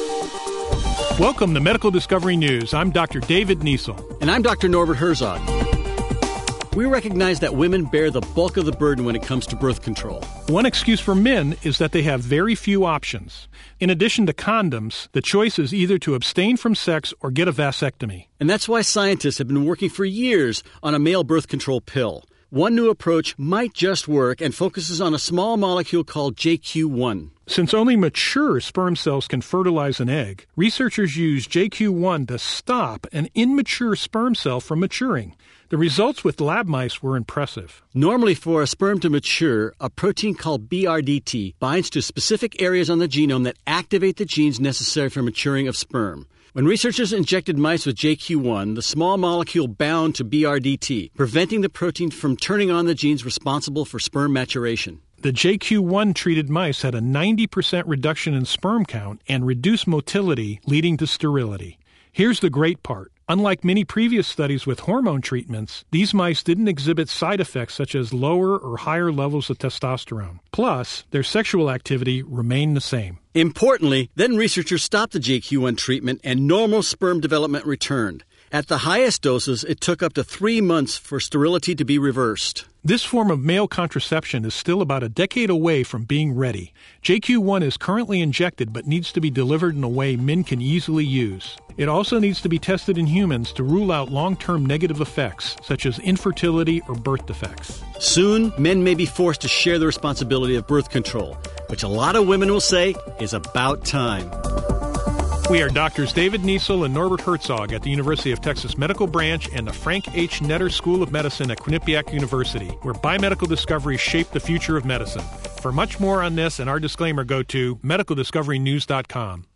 Welcome to Medical Discovery News. I'm Dr. David Niesel. And I'm Dr. Norbert Herzog. We recognize that women bear the bulk of the burden when it comes to birth control. One excuse for men is that they have very few options. In addition to condoms, the choice is either to abstain from sex or get a vasectomy. And that's why scientists have been working for years on a male birth control pill. One new approach might just work and focuses on a small molecule called JQ1. Since only mature sperm cells can fertilize an egg, researchers use JQ1 to stop an immature sperm cell from maturing. The results with lab mice were impressive. Normally, for a sperm to mature, a protein called BRDT binds to specific areas on the genome that activate the genes necessary for maturing of sperm. When researchers injected mice with JQ1, the small molecule bound to BRDT, preventing the protein from turning on the genes responsible for sperm maturation. The JQ1-treated mice had a 90% reduction in sperm count and reduced motility, leading to sterility. Here's the great part. Unlike many previous studies with hormone treatments, these mice didn't exhibit side effects such as lower or higher levels of testosterone. Plus, their sexual activity remained the same. Importantly, then researchers stopped the JQ1 treatment and normal sperm development returned. At the highest doses, it took up to 3 months for sterility to be reversed. This form of male contraception is still about a decade away from being ready. JQ1 is currently injected but needs to be delivered in a way men can easily use. It also needs to be tested in humans to rule out long-term negative effects, such as infertility or birth defects. Soon, men may be forced to share the responsibility of birth control, which a lot of women will say is about time. We are Doctors David Niesel and Norbert Herzog at the University of Texas Medical Branch and the Frank H. Netter School of Medicine at Quinnipiac University, where biomedical discoveries shape the future of medicine. For much more on this and our disclaimer, go to medicaldiscoverynews.com.